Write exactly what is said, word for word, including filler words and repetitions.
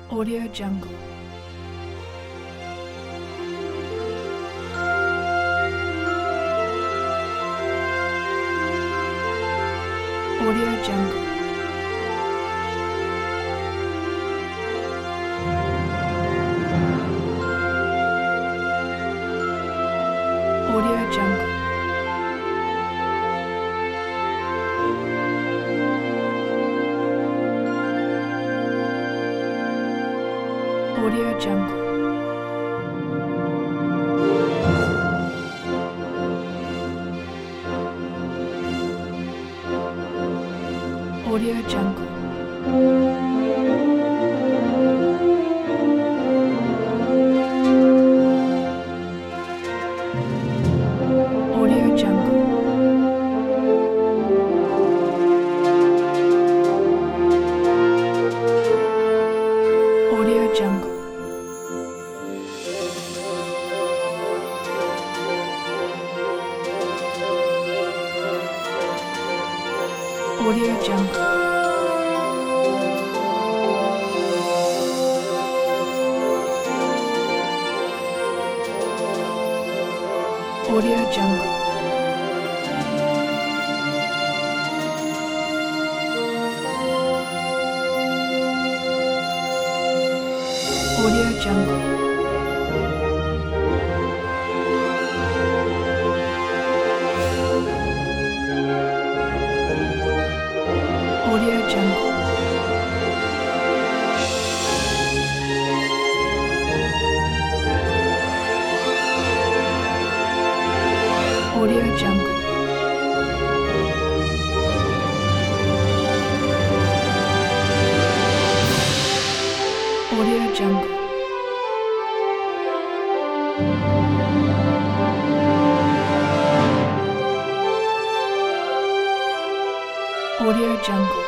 Audio Jungle. Audio Jungle. Audio Jungle. Audio Jungle. Audio Jungle. Audio Jungle. Audio Jungle. Audio Jungle. Audio Jungle. Audio Jungle. Audio Jungle. Audio Jungle. Audio Jungle. Audio Jungle.